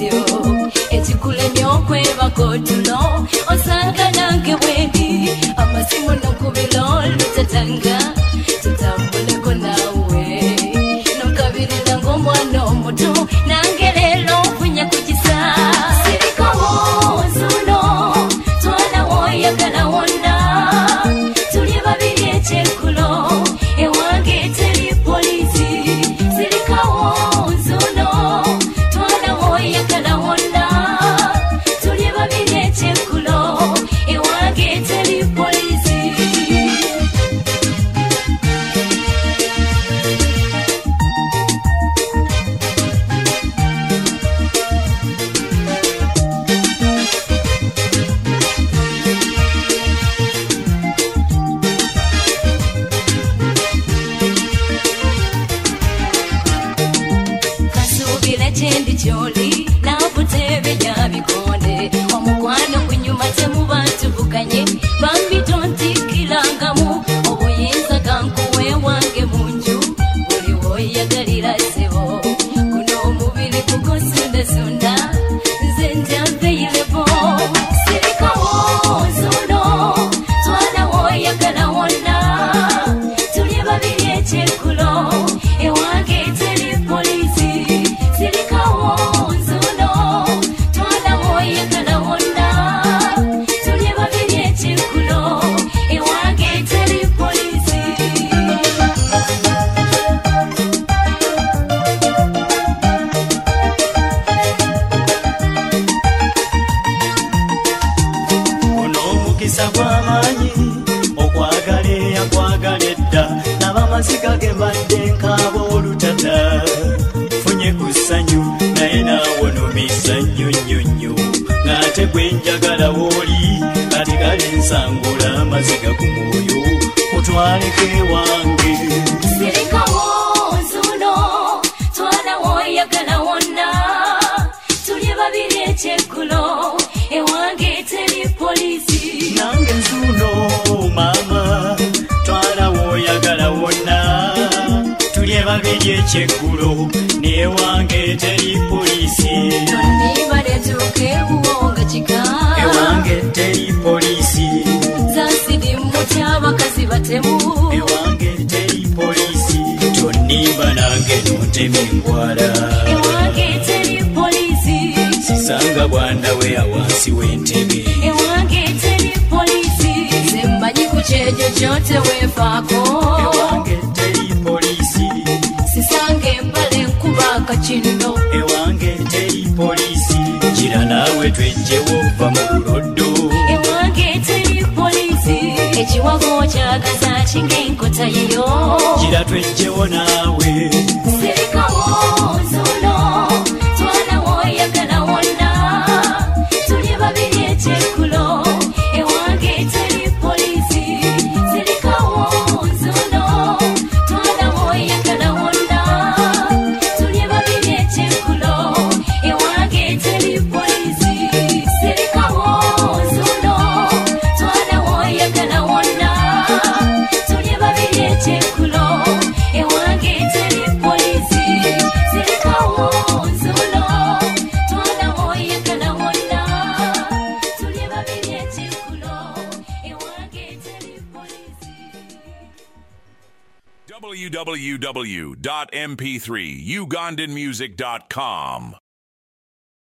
bwetyo ekikule nyokwe bakotulo osanga nange bwendi amasimu nokubilo lutatanga tutambuleko nawe nokabirira ng'omwana omuto nange leero nfunye kukisa sirikawo nzuno twana woyagala wonna tuli babiri ekyekulo ewange teri polisi sirikawo nzuno twana woyagala wonna tuli babiri ekyekulo ewange teri polisi Chendi choli na butebe ya bikonde omukwano kunyuma temu bantu bukanye bambi tonti kilangamu obuyinza gankuwe wange munju buli woyagalira sebo kuno omubiri kugosundasunda nze njampeirebo sirikawo nzuno twana woyagala wonna tuli babiri ekyekulo ewange teri polisi sirikawo nzuno twana woyagala wonna tuli babiri ekyekulo ewange teri polisi ono omukisa gw'amaanyi okwagala eyakwagala edda n'abamaziga ge mbadde nkaaba olutata funye ku ssanyu naye naawe nomisa nnyonnyonnyo ng'ate gwe njagala wooli kati kale nsangula amaziga ku mwoyo otwaleko ewange sirikawo nzuno twana woyagala wonna tuli babiri ekyekulo ewange teri polisi nange nzuno maama twala woyagala wonna tuli babiri ekyeggulo newange teri polisi tonibanetuuka ebuwonga kika ewange teri polisi zansidi mutyabakazi batemu ewange teri polisi tonimba nange nontema engwala ewange teri polisi sisanga bwandawe awansi w'entebe ewange teri polisi semmanyi ku kyejo kyote weefaako ewange teri polisi sisanga embala enkuba akakino ewange teri polisi gira naawe twejjewo va mu buloddo ewange teri polisi ekiwago kyagaza kingenkota yeyo gira twejjewo naawe sirikawo nzuno twana woyagala wonna tuli babiri ekyekulo ewange teri polisi sirikawo nzuno twana woyagala wonna tuli babiri ekyekulo ewange teri polisi sirikawo nzuno twana woyagala wonna tuli babiri ekyekulo ewange teri polisi sirikawo nzuno twana woyagala wonna tuli babiri ekyekulo ewange teri polisi www.mp3ugandanmusic.com